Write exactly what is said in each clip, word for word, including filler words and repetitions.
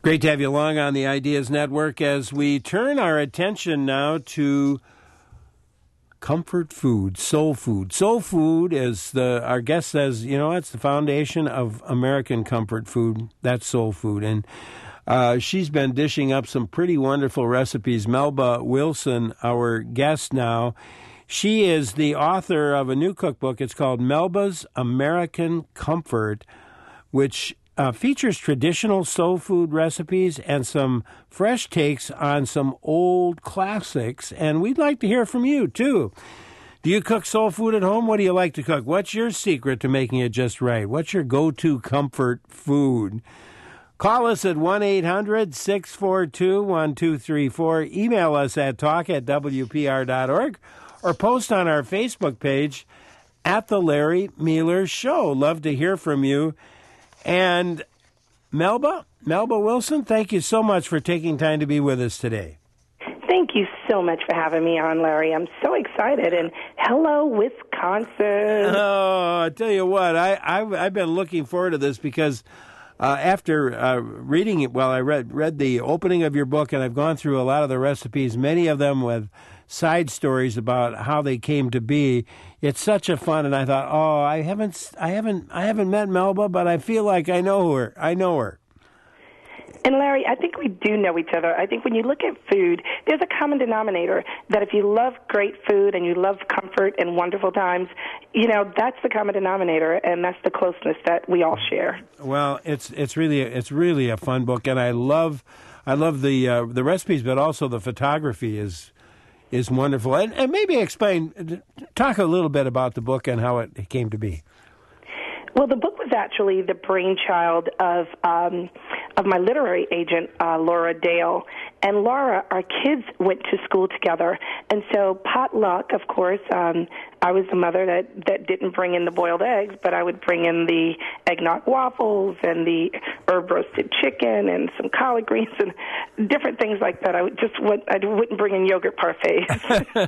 Great to have you along on the Ideas Network as we turn our attention now to comfort food, soul food. Soul food is the, our guest says, you know, it's the foundation of American comfort food. That's soul food. And uh, she's been dishing up some pretty wonderful recipes. Melba Wilson, our guest now, she is the author of a new cookbook. It's called Melba's American Comfort, which uh, features traditional soul food recipes and some fresh takes on some old classics. And we'd like to hear from you, too. Do you cook soul food at home? What do you like to cook? What's your secret to making it just right? What's your go-to comfort food? Call us at one eight hundred six four two one two three four. Email us at talk at w p r dot org or post on our Facebook page at The Larry Mueller Show. Love to hear from you. And Melba, Melba Wilson, thank you so much for taking time to be with us today. Thank you so much for having me on, Larry. I'm so excited. And hello, Wisconsin. Oh, I tell you what, I, I've, I've been looking forward to this because uh, after uh, reading it, well, I read, read the opening of your book, and I've gone through a lot of the recipes, many of them with side stories about how they came to be. It's such a fun, and I thought, oh, I haven't, I haven't, I haven't met Melba, but I feel like I know her. I know her. And Larry, I think we do know each other. I think when you look at food, there's a common denominator that if you love great food and you love comfort and wonderful times, you know, that's the common denominator, and that's the closeness that we all share. Well, it's it's really it's really a fun book, and I love I love the uh, the recipes, but also the photography is. is wonderful. And, and maybe explain, talk a little bit about the book and how it came to be. Well, the book was actually the brainchild of um, of my literary agent, uh, Laura Dale. And Laura, our kids went to school together. And so potluck, of course, um, I was the mother that, that didn't bring in the boiled eggs, but I would bring in the eggnog waffles and the herb roasted chicken and some collard greens and different things like that. I would just would, I wouldn't bring in yogurt parfaits.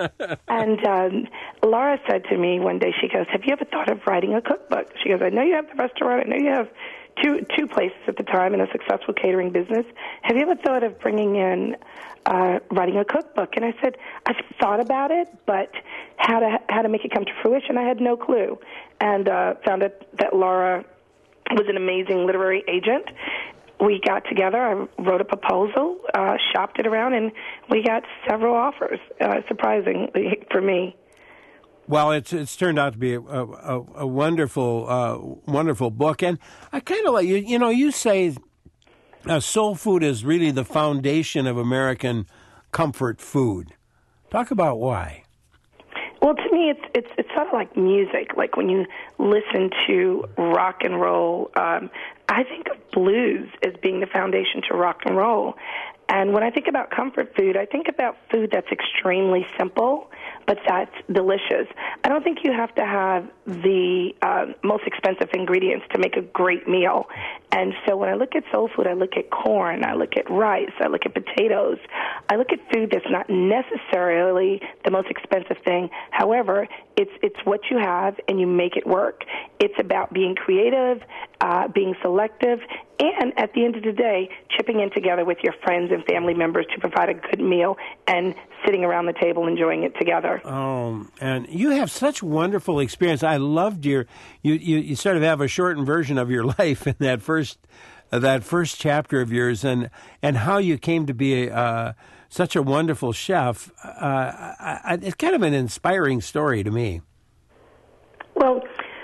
And um, Laura said to me one day, she goes, have you ever thought of writing a cookbook? She goes, I know you have the restaurant. I know you have two two places at the time in a successful catering business. Have you ever thought of bringing in uh, writing a cookbook? And I said, I've thought about it, but how to how to make it come to fruition, I had no clue. And uh, found out that Laura was an amazing literary agent. We got together, I wrote a proposal, uh, shopped it around, and we got several offers, uh, surprisingly for me. Well, it's it's turned out to be a, a, a wonderful uh, wonderful book, and I kind of like you. You know, you say uh, soul food is really the foundation of American comfort food. Talk about why. Well, to me, it's it's it's sort of like music. Like when you listen to rock and roll, um, I think of blues as being the foundation to rock and roll. And when I think about comfort food, I think about food that's extremely simple, but that's delicious. I don't think you have to have the uh, most expensive ingredients to make a great meal. And so when I look at soul food, I look at corn, I look at rice, I look at potatoes. I look at food that's not necessarily the most expensive thing. However, it's it's what you have, and you make it work. It's about being creative, uh, being selective, and at the end of the day, chipping in together with your friends and family members to provide a good meal and sitting around the table enjoying it together. Oh, and you have such wonderful experience. I loved your, you, you, you sort of have a shortened version of your life in that first uh, that first chapter of yours, and, and how you came to be uh, such a wonderful chef. Uh, I, I, it's kind of an inspiring story to me. Well,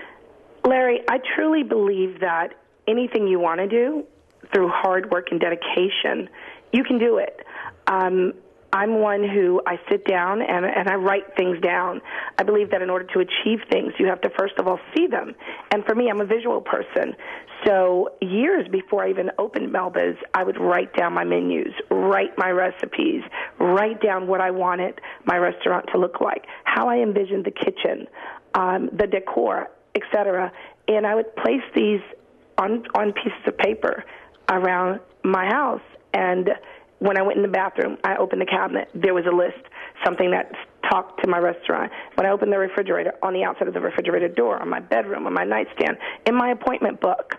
Larry, I truly believe that anything you want to do through hard work and dedication, you can do it. Um, I'm one who I sit down and, and I write things down. I believe that in order to achieve things, you have to first of all see them. And for me, I'm a visual person. So years before I even opened Melba's, I would write down my menus, write my recipes, write down what I wanted my restaurant to look like, how I envisioned the kitchen, um, the decor, et cetera. And I would place these on, on pieces of paper around my house. And when I went in the bathroom, I opened the cabinet. There was a list, something that talked to my restaurant. When I opened the refrigerator, on the outside of the refrigerator door, on my bedroom, on my nightstand, in my appointment book,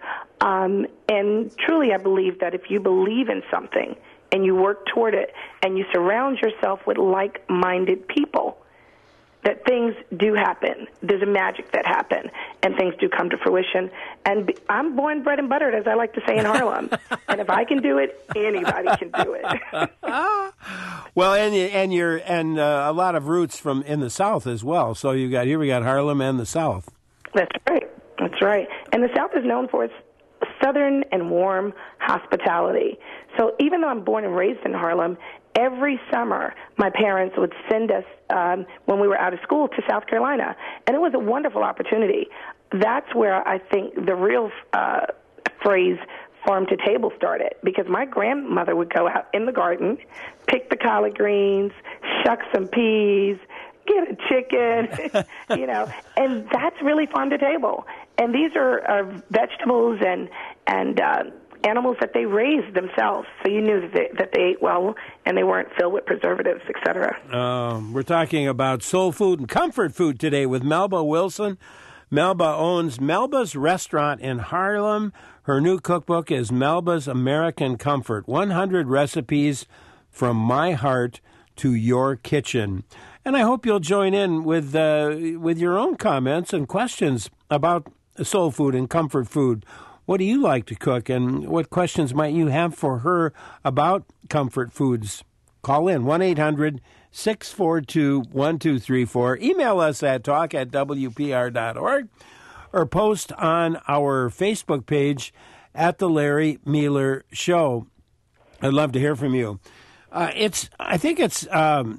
Um, and truly, I believe that if you believe in something and you work toward it and you surround yourself with like-minded people, that things do happen. There's a magic that happen, and things do come to fruition. And be, I'm born, bred, and buttered, as I like to say in Harlem. And if I can do it, anybody can do it. Well, and and you're and uh, a lot of roots from in the South as well. So you got here we got Harlem and the South. That's right. That's right. And the South is known for its southern and warm hospitality. So even though I'm born and raised in Harlem, every summer my parents would send us, um, when we were out of school, to South Carolina. And it was a wonderful opportunity. That's where I think the real uh, phrase farm to table started, because my grandmother would go out in the garden, pick the collard greens, shuck some peas, get a chicken, you know, and that's really farm to table. And these are, are vegetables and and uh, animals that they raised themselves, so you knew that they, that they ate well and they weren't filled with preservatives, et cetera. Um, we're talking about soul food and comfort food today with Melba Wilson. Melba owns Melba's Restaurant in Harlem. Her new cookbook is Melba's American Comfort, one hundred recipes from my heart to your kitchen. And I hope you'll join in with uh, with your own comments and questions about soul food and comfort food. What do you like to cook, and what questions might you have for her about comfort foods? Call in one eight hundred six four two one two three four. Email us at talk at w p r dot org or post on our Facebook page at The Larry Mueller Show. I'd love to hear from you. Uh, it's. I think it's. Um,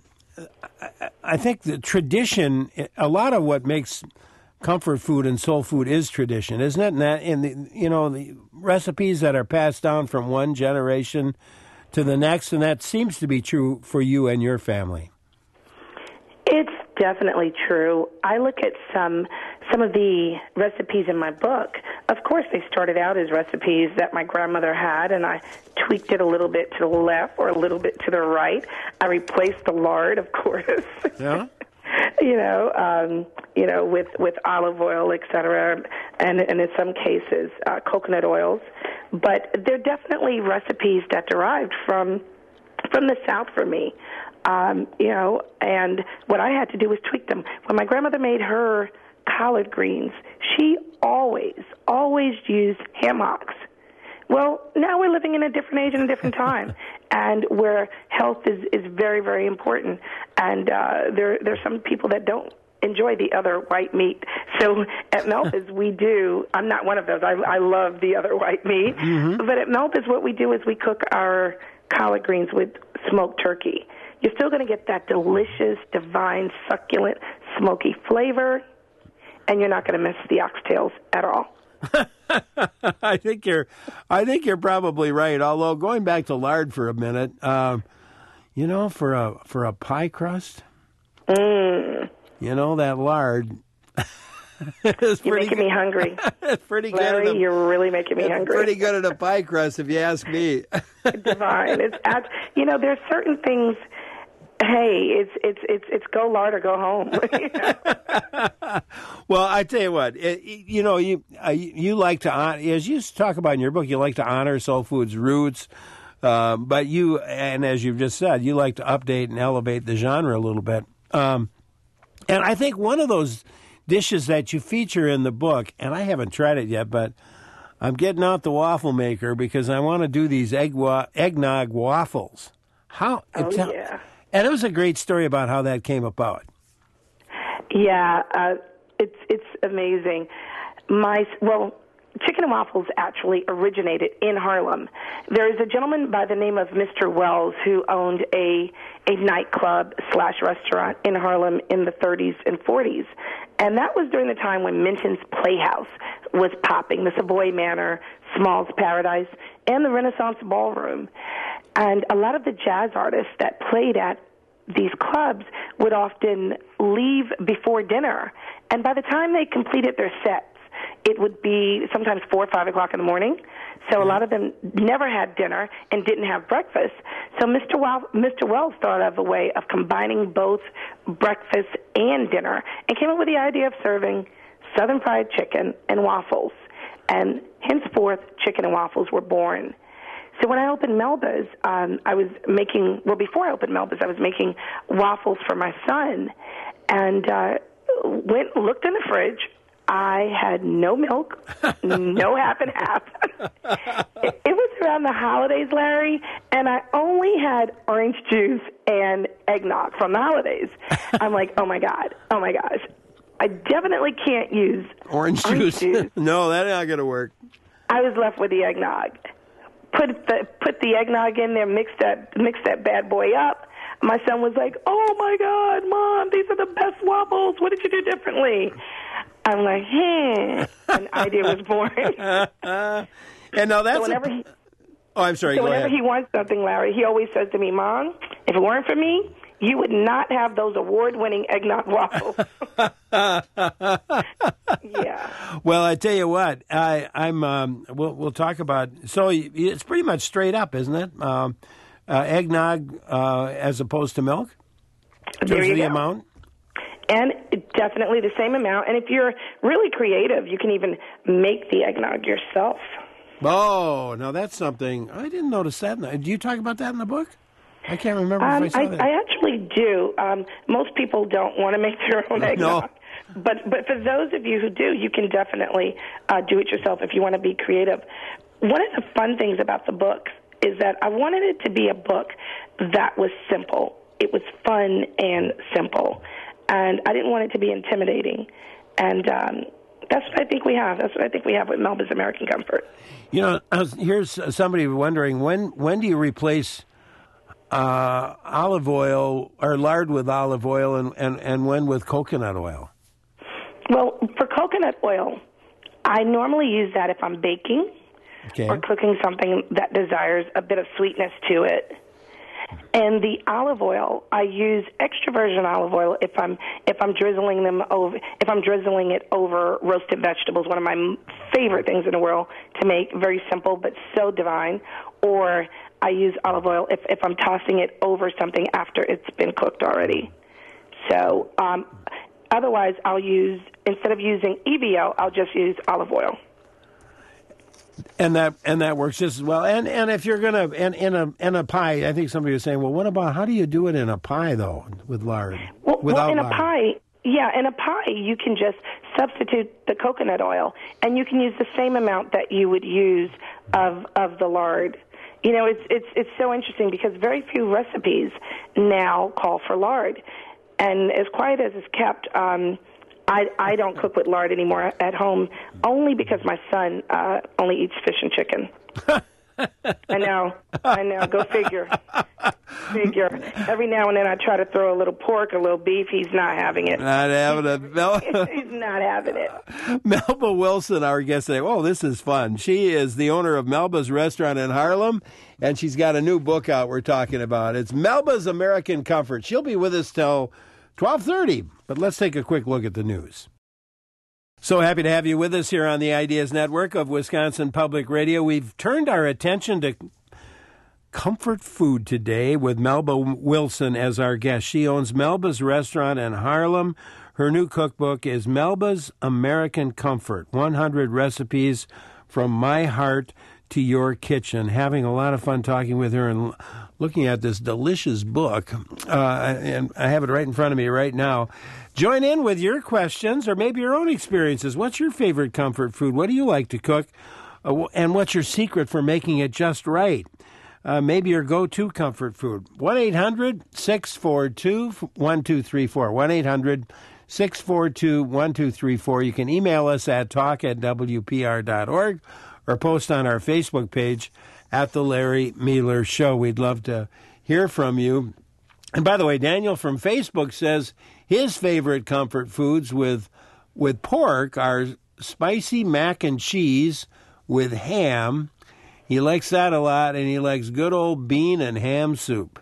I think the tradition. A lot of what makes comfort food and soul food is tradition, isn't it? And that, in the, you know, the recipes that are passed down from one generation to the next, and that seems to be true for you and your family. It's definitely true. I look at some some of the recipes in my book. Of course, they started out as recipes that my grandmother had, and I tweaked it a little bit to the left or a little bit to the right. I replaced the lard, of course. Yeah. you know, um, you know, with, with olive oil, et cetera, and, and in some cases, uh, coconut oils. But they're definitely recipes that derived from from the South for me. Um, you know, and what I had to do was tweak them. When my grandmother made her collard greens, she always, always used ham hocks. Well, now we're living in a different age and a different time, and where health is, is very, very important. And uh, there there's some people that don't enjoy the other white meat. So at Melba's, we do. I'm not one of those. I, I love the other white meat. Mm-hmm. But at Melba's, what we do is we cook our collard greens with smoked turkey. You're still going to get that delicious, divine, succulent, smoky flavor, and you're not going to miss the oxtails at all. I think you're, I think you're probably right. Although going back to lard for a minute, um, you know, for a for a pie crust, mm. you know that lard. You're making good. me hungry. It's pretty Larry, good. A, you're really making me it's hungry. Pretty good at a pie crust, if you ask me. Divine. It's at, you know, there's certain things. Hey, it's it's it's it's go lard or go home. Well, I tell you what, it, you know, you uh, you like to honor, as you talk about in your book, you like to honor soul food's roots, uh, but you, and as you've just said, you like to update and elevate the genre a little bit. Um, and I think one of those dishes that you feature in the book, and I haven't tried it yet, but I'm getting out the waffle maker because I want to do these egg wa- eggnog waffles. How? Oh, tell, yeah. And it was a great story about how that came about. Yeah, uh, it's it's amazing. My well, chicken and waffles actually originated in Harlem. There is a gentleman by the name of Mister Wells who owned a a nightclub slash restaurant in Harlem in the thirties and forties, and that was during the time when Minton's Playhouse was popping, the Savoy Manor, Small's Paradise, and the Renaissance Ballroom. And a lot of the jazz artists that played at these clubs would often leave before dinner. And by the time they completed their sets, it would be sometimes four or five o'clock in the morning. So a lot of them never had dinner and didn't have breakfast. So Mister Wel- Mister Wells thought of a way of combining both breakfast and dinner and came up with the idea of serving Southern fried chicken and waffles. And henceforth, chicken and waffles were born. So when I opened Melba's, um, I was making, well, before I opened Melba's, I was making waffles for my son, and uh, went looked in the fridge. I had no milk, no half and half. it, it was around the holidays, Larry, and I only had orange juice and eggnog from the holidays. I'm like, oh, my God, oh, my gosh. I definitely can't use orange, orange juice. juice. No, that's not going to work. I was left with the eggnog. Put the put the eggnog in there, mix that mix that bad boy up. My son was like, "Oh my God, Mom, these are the best waffles. What did you do differently?" I'm like, "Hmm." An idea was born. And now that's so whenever a... he, oh, I'm sorry. so go whenever ahead. he wants something, Larry, he always says to me, "Mom, if it weren't for me, you would not have those award-winning eggnog waffles." Yeah. Well, I tell you what, I, I'm. Um, we'll we'll talk about. So it's pretty much straight up, isn't it? Um, uh, eggnog uh, as opposed to milk. In There terms you of the go. amount. And definitely the same amount. And if you're really creative, you can even make the eggnog yourself. Oh, now that's something I didn't notice that. In the, do you talk about that in the book? I can't remember Um, if I saw I, that. I actually do. Um, most people don't want to make their own eggnog. No. But but for those of you who do, you can definitely uh, do it yourself if you want to be creative. One of the fun things about the book is that I wanted it to be a book that was simple. It was fun and simple. And I didn't want it to be intimidating. And um, that's what I think we have. That's what I think we have with Melba's American Comfort. You know, I was- here's somebody wondering, when when do you replace uh, olive oil or lard with olive oil and, and, and when with coconut oil? Well, for coconut oil, I normally use that if I'm baking Okay. or cooking something that desires a bit of sweetness to it. And the olive oil, I use extra virgin olive oil if I'm if I'm drizzling them over if I'm drizzling it over roasted vegetables. One of my m- favorite things in the world to make, very simple but so divine. Or I use olive oil if if I'm tossing it over something after it's been cooked already. So um, otherwise, I'll use instead of using E V O, I'll just use olive oil. And that and that works just as well. And and if you're gonna and in a in a pie, I think somebody was saying, well, what about how do you do it in a pie though with lard? Well, Without well in lard. a pie, yeah, in a pie you can just substitute the coconut oil, and you can use the same amount that you would use of of the lard. You know, it's it's it's so interesting because very few recipes now call for lard, and as quiet as it's kept. Um, I, I don't cook with lard anymore at home, only because my son uh, only eats fish and chicken. I know, I know. Go figure. Figure. Every now and then I try to throw a little pork, a little beef. He's not having it. Not having it. Mel- He's not having it. Melba Wilson, our guest today. Oh, this is fun. She is the owner of Melba's Restaurant in Harlem, and she's got a new book out we're talking about. It's Melba's American Comfort. She'll be with us till twelve thirty, but let's take a quick look at the news. So happy to have you with us here on the Ideas Network of Wisconsin Public Radio. We've turned our attention to comfort food today with Melba Wilson as our guest. She owns Melba's Restaurant in Harlem. Her new cookbook is Melba's American Comfort, one hundred recipes from my heart to your kitchen. Having a lot of fun talking with her and looking at this delicious book, uh, and I have it right in front of me right now. Join in with your questions or maybe your own experiences. What's your favorite comfort food? What do you like to cook? Uh, and what's your secret for making it just right? Uh, maybe your go-to comfort food. one eight hundred six four two one two three four. one eight hundred six four two one two three four. You can email us at talk at w p r dot org or post on our Facebook page at The Larry Mealer Show. We'd love to hear from you. And by the way, Daniel from Facebook says his favorite comfort foods with with pork are spicy mac and cheese with ham. He likes that a lot, and he likes good old bean and ham soup.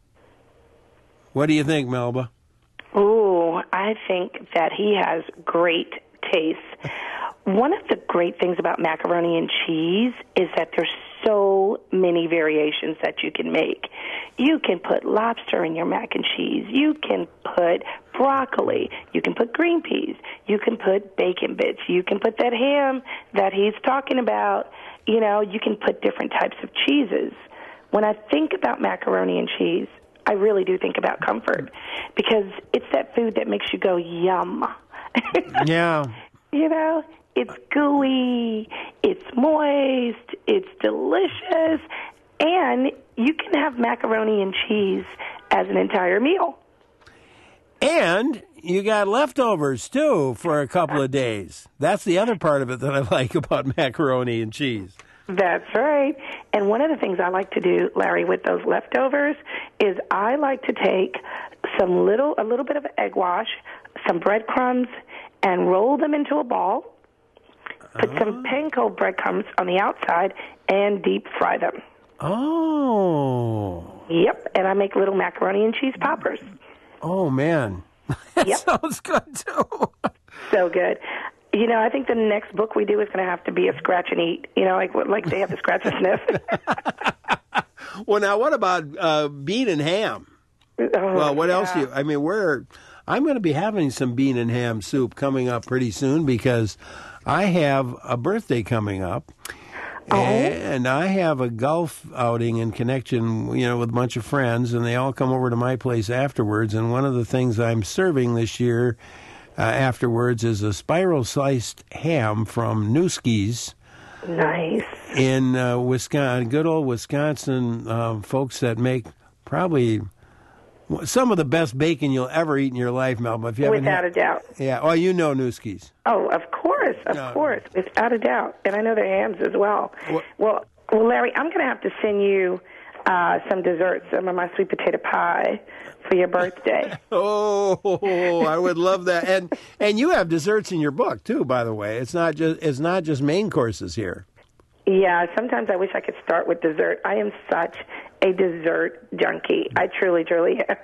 What do you think, Melba? Ooh, I think that he has great taste. One of the great things about macaroni and cheese is that they're so many variations that you can make. You can put lobster in your mac and cheese. You can put broccoli. You can put green peas. You can put bacon bits. You can put that ham that he's talking about. You know, you can put different types of cheeses. When I think about macaroni and cheese, I really do think about comfort because it's that food that makes you go, yum. Yeah. You know, it's gooey, it's moist, it's delicious, and you can have macaroni and cheese as an entire meal. And you got leftovers, too, for a couple of days. That's the other part of it that I like about macaroni and cheese. That's right. And one of the things I like to do, Larry, with those leftovers is I like to take some little, a little bit of egg wash, some breadcrumbs, and roll them into a ball, put oh. some panko breadcrumbs on the outside, and deep fry them. Oh. Yep, and I make little macaroni and cheese poppers. Oh, man. That yep. sounds good, too. So good. You know, I think the next book we do is going to have to be a scratch and eat. You know, like like they have to scratch and sniff. Well, now what about uh, bean and ham? Oh, well, what yeah. else do you? I mean, we're. I'm going to be having some bean and ham soup coming up pretty soon because I have a birthday coming up. Oh. And I have a golf outing in connection, you know, with a bunch of friends, and they all come over to my place afterwards. And one of the things I'm serving this year uh, afterwards is a spiral-sliced ham from Newski's. Nice. In uh, Wisconsin, good old Wisconsin uh, folks that make probably some of the best bacon you'll ever eat in your life, Melba. If you Without had, a doubt. Yeah. Oh, you know Newski's. Oh, of course, of no. course, without a doubt. And I know their hams as well. What? Well, well, Larry, I'm going to have to send you uh, some desserts, some of my sweet potato pie for your birthday. Oh, I would love that. And and you have desserts in your book too, by the way. It's not just it's not just main courses here. Yeah, sometimes I wish I could start with dessert. I am such a dessert junkie. I truly, truly am.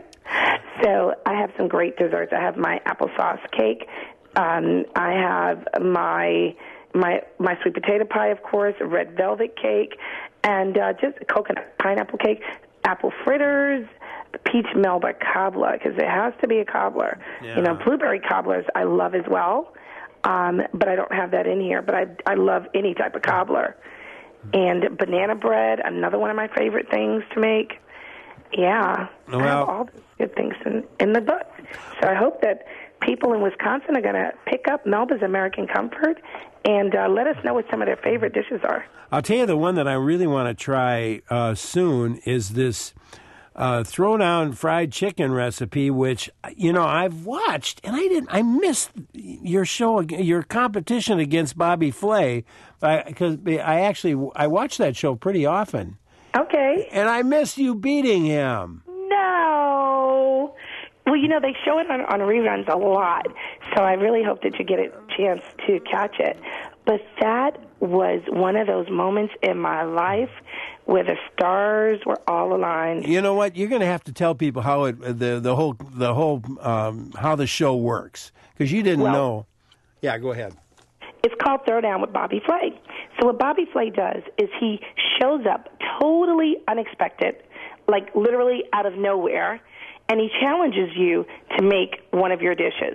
So I have some great desserts. I have my applesauce cake. Um, I have my my my sweet potato pie, of course, a red velvet cake, and uh, just coconut pineapple cake, apple fritters, peach Melba cobbler, because it has to be a cobbler. Yeah. You know, blueberry cobblers I love as well. Um, but I don't have that in here. But I, I love any type of cobbler. And banana bread, another one of my favorite things to make. Yeah, well, I have all the good things in, in the book. So I hope that people in Wisconsin are going to pick up Melba's American Comfort and uh, let us know what some of their favorite dishes are. I'll tell you the one that I really want to try uh, soon is this Uh, throw down fried chicken recipe, which, you know, I've watched, and I didn't, I missed your show, your competition against Bobby Flay, because I, I actually, I watch that show pretty often. Okay. And I missed you beating him. No. Well, you know, they show it on, on reruns a lot, so I really hope that you get a chance to catch it. But that was one of those moments in my life where the stars were all aligned. You know what? You're going to have to tell people how it the the whole the whole um, how the show works, because you didn't well, know. Yeah, go ahead. It's called Throw Down with Bobby Flay. So what Bobby Flay does is he shows up totally unexpected, like literally out of nowhere, and he challenges you to make one of your dishes.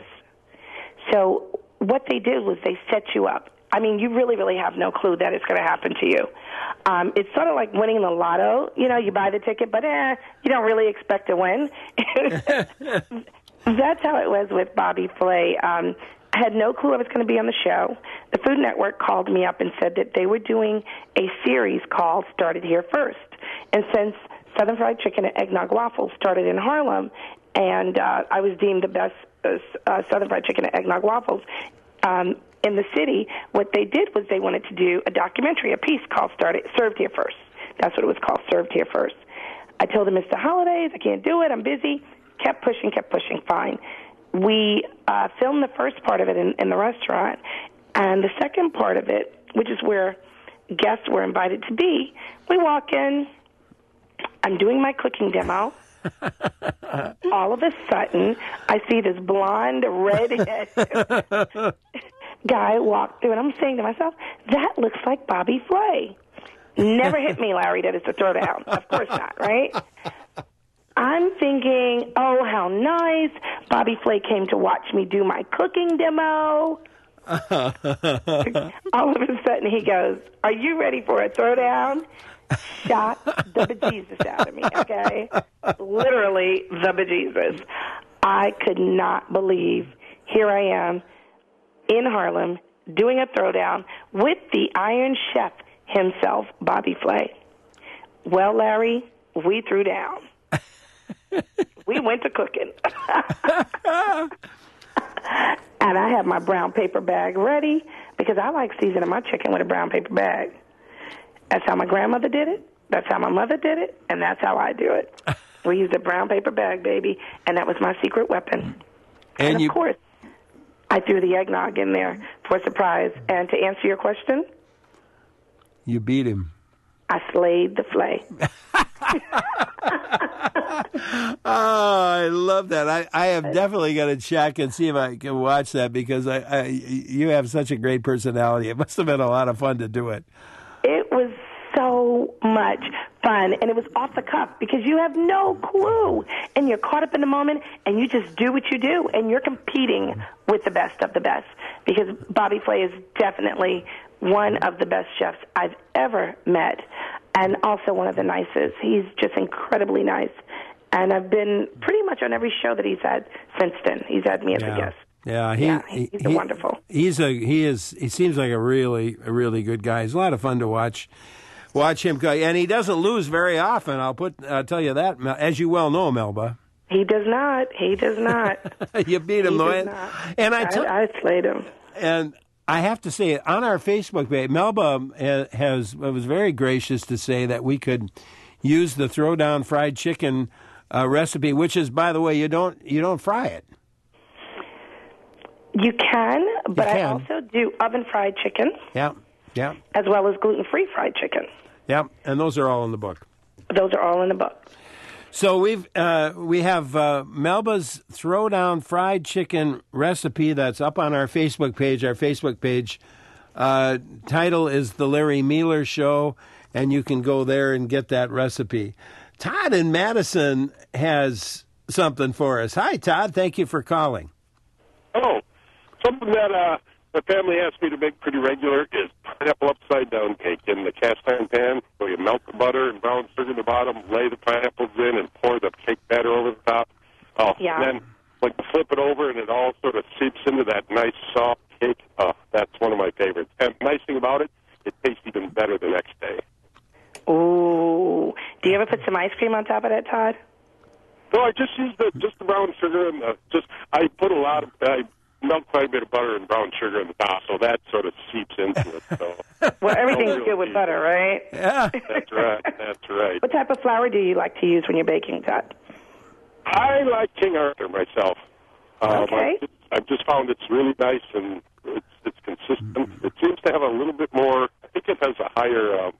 So what they did was they set you up. I mean, you really, really have no clue that it's going to happen to you. Um, it's sort of like winning the lotto. You know, you buy the ticket, but eh, you don't really expect to win. That's how it was with Bobby Flay. Um, I had no clue I was going to be on the show. The Food Network called me up and said that they were doing a series called Started Here First. And since Southern Fried Chicken and Eggnog Waffles started in Harlem, and uh, I was deemed the best uh, Southern Fried Chicken and Eggnog Waffles, um, in the city, what they did was they wanted to do a documentary, a piece called Started, Served Here First. That's what it was called, Served Here First. I told them it's the holidays, I can't do it, I'm busy. Kept pushing, kept pushing, fine. We uh, filmed the first part of it in, in the restaurant, and the second part of it, which is where guests were invited to be, we walk in, I'm doing my cooking demo. All of a sudden, I see this blonde, red-headed guy walk through, and I'm saying to myself, that looks like Bobby Flay. Never hit me, Larry, that it's a throwdown. Of course not, right? I'm thinking, oh, how nice. Bobby Flay came to watch me do my cooking demo. All of a sudden he goes, are you ready for a throwdown? Shot the bejesus out of me, okay? Literally the bejesus. I could not believe here I am in Harlem doing a throwdown with the Iron Chef himself, Bobby Flay. Well, Larry, we threw down. We went to cooking. And I had my brown paper bag ready because I like seasoning my chicken with a brown paper bag. That's how my grandmother did it. That's how my mother did it. And that's how I do it. We used a brown paper bag, baby, and that was my secret weapon. And, and of you... course, I threw the eggnog in there for a surprise. And to answer your question, you beat him. I slayed the Flay. Oh, I love that. I, I have definitely got to check and see if I can watch that because I, I you have such a great personality. It must have been a lot of fun to do it. It was so much fun, and it was off the cuff because you have no clue, and you're caught up in the moment, and you just do what you do, and you're competing with the best of the best because Bobby Flay is definitely one of the best chefs I've ever met, and also one of the nicest. He's just incredibly nice, and I've been pretty much on every show that he's had since then. He's had me as yeah. a guest. Yeah, he, yeah, he's he, wonderful. He's a he is he seems like a really a really good guy. He's a lot of fun to watch. Watch him go, and he doesn't lose very often. I'll put I'll tell you that, as you well know, Melba. He does not. He does not. You beat him, he though, and, and I, t- I, I slayed him. And I have to say, on our Facebook page, Melba has was very gracious to say that we could use the Throwdown fried chicken uh, recipe, which is, by the way, you don't you don't fry it. You can, but you can. I also do oven fried chicken. Yeah, yeah. As well as gluten-free fried chicken. Yeah, and those are all in the book. Those are all in the book. So we've uh, we have uh, Melba's Throwdown fried chicken recipe that's up on our Facebook page. Our Facebook page uh, title is The Larry Mealer Show, and you can go there and get that recipe. Todd in Madison has something for us. Hi, Todd. Thank you for calling. Oh, something that uh, the family asks me to make pretty regular is pineapple upside-down cake in the cast iron pan where you melt the butter and brown sugar in the bottom, lay the pineapples in, and pour the cake batter over the top. Oh, yeah. And then like flip it over, and it all sort of seeps into that nice, soft cake. Oh, that's one of my favorites. And the nice thing about it, it tastes even better the next day. Ooh. Do you ever put some ice cream on top of that, Todd? No, I just use the just the brown sugar and the, just I put a lot of I melt quite a bit of butter and brown sugar in the top, so that sort of seeps into it. So well, everything's really good with butter, right? Yeah, that's right. That's right. What type of flour do you like to use when you're baking, Todd? I like King Arthur myself. Um, Okay. I've just, I've just found it's really nice and it's it's consistent. It seems to have a little bit more. I think it has a higher. Um,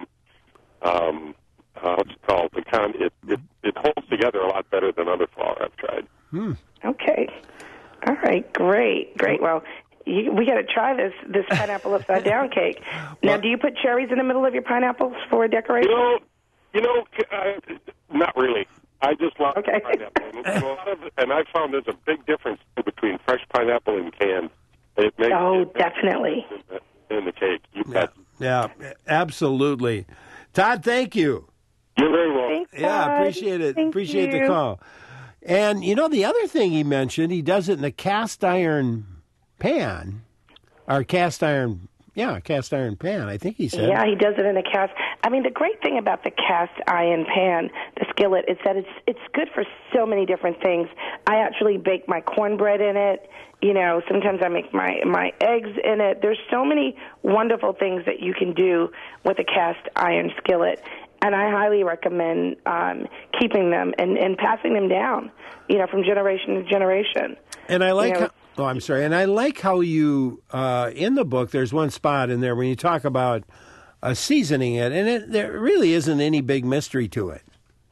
um, uh, what's it called? The con- it, it it holds together a lot better than other flour I've tried. Hmm. Okay. All right. Great. Great. Well, you, we got to try this this pineapple upside down cake. Now, Well, do you put cherries in the middle of your pineapples for decoration? You know, you know, uh, not really. I just love Okay. pineapple, and, a lot of, and I found there's a big difference between fresh pineapple and canned. It makes Oh, it makes definitely. in the, in the cake. You yeah, bet. yeah, absolutely. Todd, thank you. You're very welcome. Thanks, Yeah, Todd. appreciate it. Thank appreciate you. the call. And, you know, the other thing he mentioned, he does it in a cast iron pan, or cast iron, yeah, cast iron pan, I think he said. Yeah, he does it in a cast. I mean, the great thing about the cast iron pan, the skillet, is that it's it's good for so many different things. I actually bake my cornbread in it. You know, sometimes I make my, my eggs in it. There's so many wonderful things that you can do with a cast iron skillet. And I highly recommend um, keeping them and, and passing them down, you know, from generation to generation. And I like You know, how, oh, I'm sorry. And I like how you, uh, in the book, there's one spot in there when you talk about uh, seasoning it, and it, there really isn't any big mystery to it.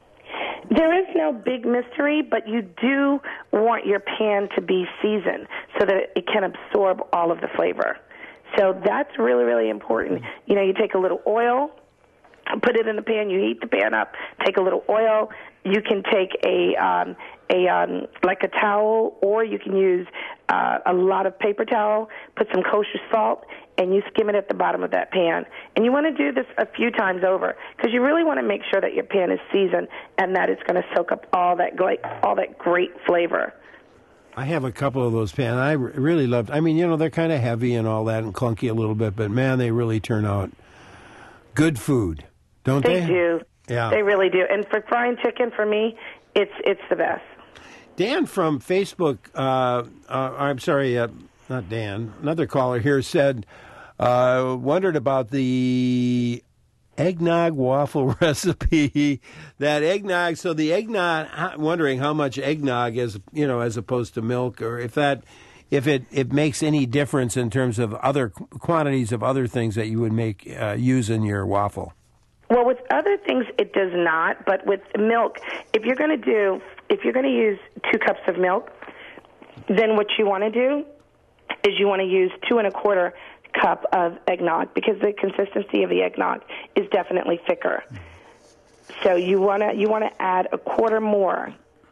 There is no big mystery, but you do want your pan to be seasoned so that it can absorb all of the flavor. So that's really, really important. You know, you take a little oil, put it in the pan. You heat the pan up. Take a little oil. You can take a um, a um, like a towel, or you can use uh, a lot of paper towel. Put some kosher salt, and you skim it at the bottom of that pan. And you want to do this a few times over because you really want to make sure that your pan is seasoned and that it's going to soak up all that great all that great flavor. I have a couple of those pans. I really loved. I mean, you know, they're kind of heavy and all that, and clunky a little bit, but man, they really turn out good food, don't they? They do. Yeah, they really do. And for frying chicken, for me, it's it's the best. Dan from Facebook. Uh, uh, I'm sorry, uh, not Dan. Another caller here said uh, wondered about the eggnog waffle recipe. That eggnog. So the eggnog. Wondering how much eggnog is, you know, as opposed to milk, or if that, if it, it makes any difference in terms of other quantities of other things that you would make uh, use in your waffle. Well, with other things, it does not. But with milk, if you're going to do, if you're going to use two cups of milk, then what you want to do is you want to use two and a quarter cup of eggnog because the consistency of the eggnog is definitely thicker. So you want to you want to add a quarter more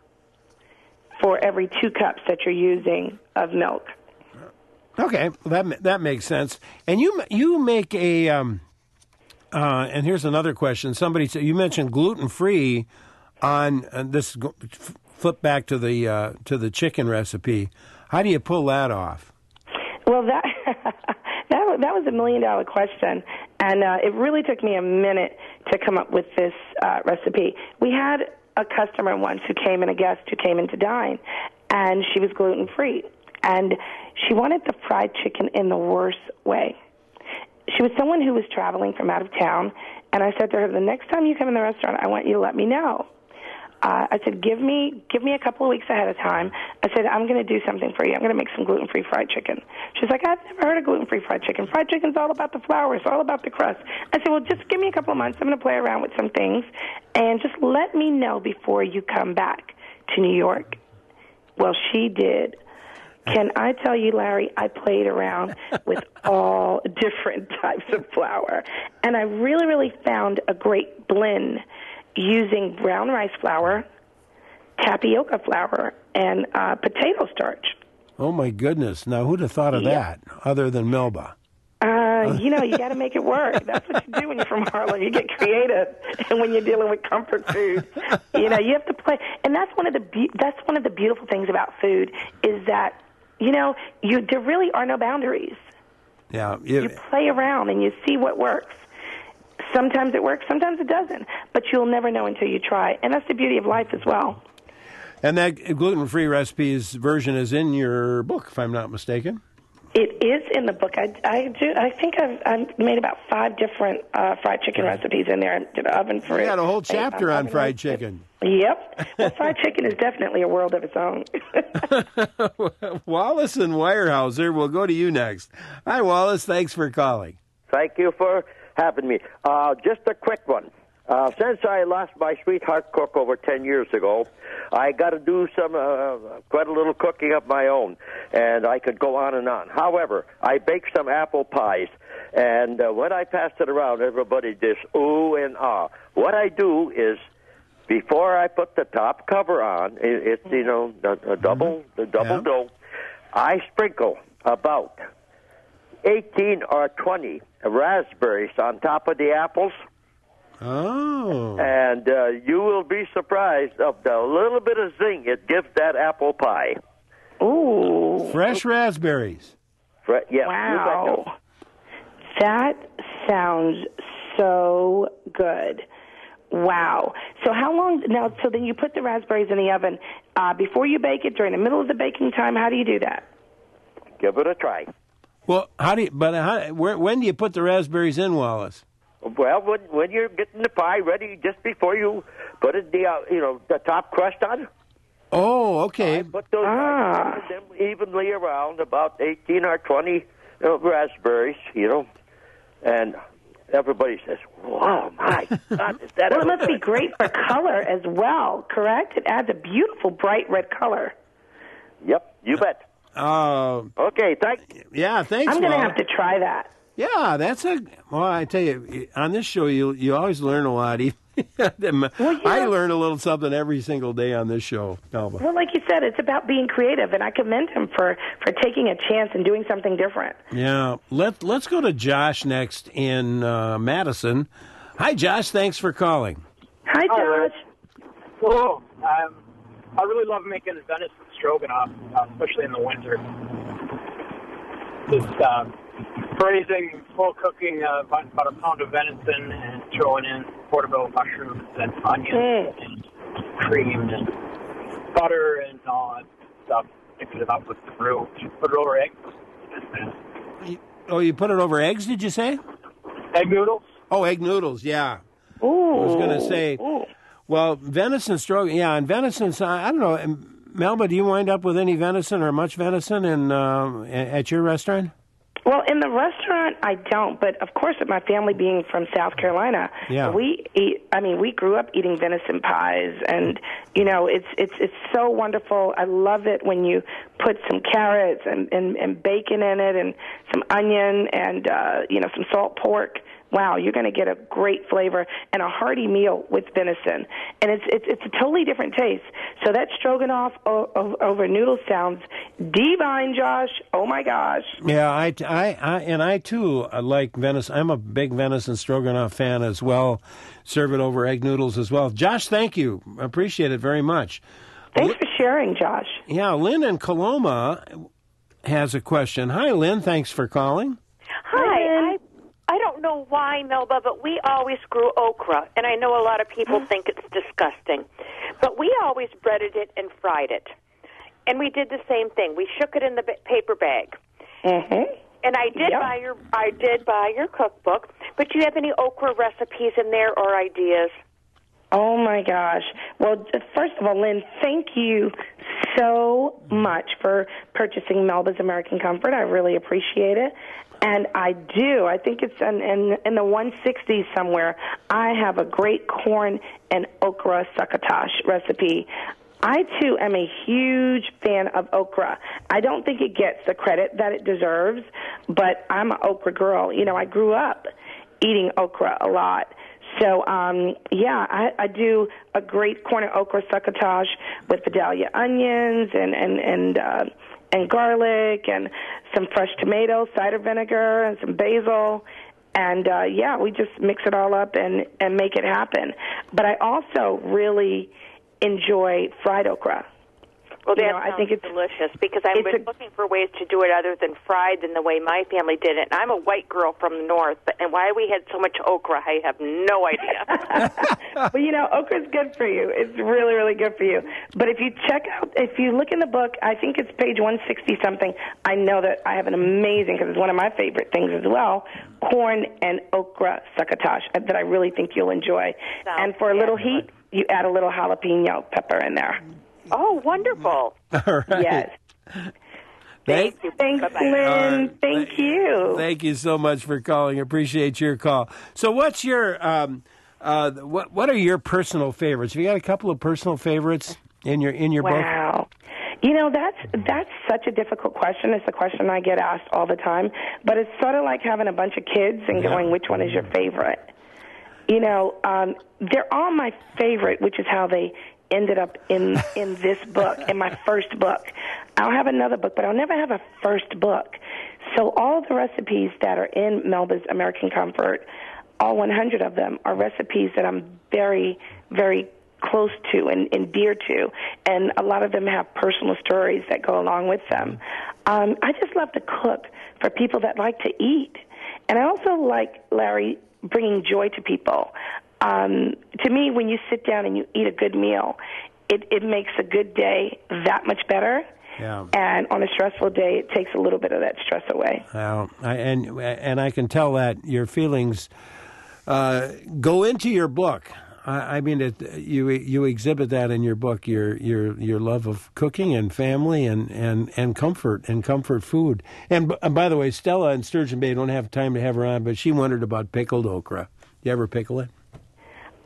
for every two cups that you're using of milk. Okay, that that makes sense. And you you make a. Um Uh, and here's another question. Somebody said you mentioned gluten free on uh, this. Flip back to the uh, to the chicken recipe. How do you pull that off? Well, that that that was a million dollar question, and uh, it really took me a minute to come up with this uh, recipe. We had a customer once who came in, a guest who came in to dine, and she was gluten free, and she wanted the fried chicken in the worst way. She was someone who was traveling from out of town, and I said to her, the next time you come in the restaurant, I want you to let me know. Uh, I said, give me give me a couple of weeks ahead of time. I said, I'm going to do something for you. I'm going to make some gluten-free fried chicken. She's like, I've never heard of gluten-free fried chicken. Fried chicken's all about the flour. It's all about the crust. I said, well, just give me a couple of months. I'm going to play around with some things, and just let me know before you come back to New York. Well, she did. Can I tell you, Larry, I played around with all different types of flour, and I really, really found a great blend using brown rice flour, tapioca flour, and uh, potato starch. Oh, my goodness. Now, who'd have thought of Yeah. that other than Melba? Uh, you know, you got to make it work. That's what you do when you're from Harlem. You get creative, and when you're dealing with comfort food, you know, you have to play. And that's one of the be- that's one of the beautiful things about food is that, you know, you there really are no boundaries. Yeah, you, You play around and you see what works. Sometimes it works, sometimes it doesn't, but you'll never know until you try, and that's the beauty of life as well. And that gluten-free recipes version is in your book, if I'm not mistaken. It is in the book. I, I do. I think I've, I've made about five different uh, fried chicken recipes in there. Did oven for You it. got a whole chapter I, on fried chicken. Yep. Well, fried chicken is definitely a world of its own. Wallace and Weyerhaeuser, we'll go to you next. Hi, Wallace. Thanks for calling. Thank you for having me. Uh, just a quick one. Uh, since I lost my sweetheart cook over ten years ago, I got to do some, uh, quite a little cooking of my own, and I could go on and on. However, I baked some apple pies, and uh, when I passed it around, everybody just ooh and ah. What I do is, before I put the top cover on, it, it's, you know, the, the double, the double Yeah. dough, I sprinkle about eighteen or twenty raspberries on top of the apples. Oh. And uh, you will be surprised of the little bit of zing it gives that apple pie. Ooh. Fresh raspberries. Fre- yeah, Wow. That sounds so good. Wow. So how long, now, so then you put the raspberries in the oven. Uh, before you bake it, during the middle of the baking time, how do you do that? Give it a try. Well, how do you, but how, where, when do you put the raspberries in, Wallace? Well, when when you're getting the pie ready, just before you put it, the uh, you know the top crust on. Oh, okay. I put those Ah. I them evenly around, about eighteen or twenty uh, raspberries, you know, and everybody says, "Wow, my God, is that?" Well, it ever must be good?" great for color as well, correct? It adds a beautiful bright red color. Yep, you bet. Uh, Okay, thank. yeah, thanks, I'm going to Wallace. have to try that. Yeah, that's a. Well, I tell you, on this show, you you always learn a lot. Well, I know, learn a little something every single day on this show, Melba. Well, like you said, it's about being creative, and I commend him for, for taking a chance and doing something different. Yeah, let let's go to Josh next in uh, Madison. Hi, Josh. Thanks for calling. Hi, Hi, Josh. Hello. Um, I really love making venison stroganoff, uh, especially in the winter. Just uh, braising, full cooking uh, about, about a pound of venison and throwing in portobello mushrooms and onions Mm. and cream and butter and all that stuff. Mix it up with the roux. Put it over eggs. Oh, you put it over eggs, did you say? Egg noodles. Oh, egg noodles, yeah. Ooh. I was going to say, Ooh. well, venison stroganoff, yeah, and venison, I don't know, Melba, do you wind up with any venison or much venison in uh, at your restaurant? Well, in the restaurant, I don't. But, of course, with my family being from South Carolina, yeah. we eat, I mean, we grew up eating venison pies. And, you know, it's it's it's so wonderful. I love it when you put some carrots and, and, and bacon in it and some onion and, uh, you know, some salt pork. Wow, you're going to get a great flavor and a hearty meal with venison. And it's it's, it's a totally different taste. So that stroganoff o- o- over noodles sounds divine, Josh. Oh, my gosh. Yeah, I, I, I, and I, too, like venison. I'm a big venison stroganoff fan as well. Serve it over egg noodles as well. Josh, thank you. Appreciate it very much. Thanks for sharing, Josh. Yeah, Lynn in Coloma has a question. Hi, Lynn. Thanks for calling. Hi. I, I don't know why, Melba, but we always grew okra, and I know a lot of people think it's disgusting. But we always breaded it and fried it. And we did the same thing. We shook it in the ba- paper bag. Mm-hmm. And I did Yep. buy your I did buy your cookbook, but do you have any okra recipes in there or ideas? Oh, my gosh. Well, first of all, Lynn, thank you so much for purchasing Melba's American Comfort. I really appreciate it. And I do. I think it's in, in, in the one sixties somewhere. I have a great corn and okra succotash recipe. I, too, am a huge fan of okra. I don't think it gets the credit that it deserves, but I'm an okra girl. You know, I grew up eating okra a lot. So, um, yeah, I, I do a great corn and okra succotash with Vidalia onions and, and, and, uh, and garlic and some fresh tomatoes, cider vinegar, and some basil. And, uh, yeah, we just mix it all up and, and make it happen. But I also really enjoy fried okra. Well, You that know, I sounds think it's- delicious because I've it's been a- looking for ways to do it other than fried than the way my family did it. And I'm a white girl from the north, but and why we had so much okra, I have no idea. Well, you know, okra's good for you. It's really, really good for you. But if you check out, if you look in the book, I think it's page one sixty something. I know that I have an amazing, because it's one of my favorite things as well, corn and okra succotash that I really think you'll enjoy. Sounds and for a little excellent. heat, you add a little jalapeno pepper in there. Oh, wonderful. All right. Yes. Thank, you. Thanks, Bye-bye. Lynn. All right. Thank you. Thank you so much for calling. Appreciate your call. So, what's your um, uh, what what are your personal favorites? Have you got a couple of personal favorites in your in your book? Wow. You know, that's that's such a difficult question. It's a question I get asked all the time. But it's sort of like having a bunch of kids and Yeah. going, which one is your favorite? You know, um, they're all my favorite, which is how they ended up in, in this book, in my first book. I'll have another book, but I'll never have a first book. So all the recipes that are in Melba's American Comfort, all one hundred of them, are recipes that I'm very, very close to and, and dear to, and a lot of them have personal stories that go along with them. Um, I just love to cook for people that like to eat. And I also like, Larry, bringing joy to people. Um, to me, when you sit down and you eat a good meal, it, it makes a good day that much better. Yeah. And on a stressful day, it takes a little bit of that stress away. Well, I, and and I can tell that your feelings uh, go into your book. I, I mean, it, you you exhibit that in your book. Your your your love of cooking and family and, and, and comfort and comfort food. And, and by the way, Stella in Sturgeon Bay, don't have time to have her on, but she wondered about pickled okra. You ever pickle it?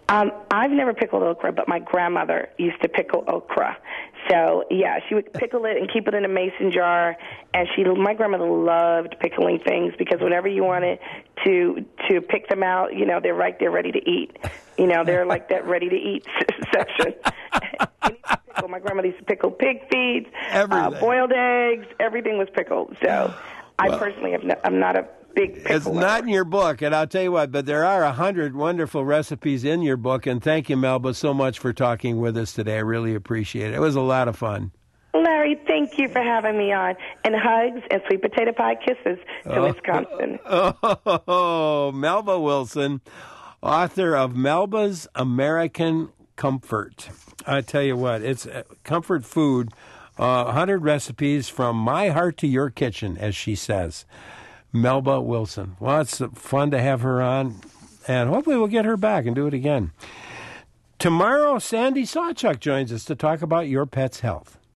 Um, I've never pickled okra, but my grandmother used to pickle okra. So, yeah, she would pickle it and keep it in a mason jar. And she, my grandmother loved pickling things because whenever you wanted to to pick them out, you know, they're right there ready to eat. You know, they're like that ready to eat section. Pickle. My grandmother used to pickle pig feet, uh, boiled eggs. Everything was pickled. So, I well, personally have no, I'm not a big pickle. It's not in your book, and I'll tell you what, but there are a hundred wonderful recipes in your book, and thank you, Melba, so much for talking with us today. I really appreciate it. It was a lot of fun. Larry, thank you for having me on, and hugs and sweet potato pie kisses to oh, Wisconsin. Oh, oh, Melba Wilson, author of Melba's American Comfort. I tell you what, it's comfort food, uh, one hundred recipes from my heart to your kitchen, as she says. Melba Wilson. Well, it's fun to have her on, and hopefully we'll get her back and do it again. Tomorrow, Sandy Sawchuk joins us to talk about your pet's health.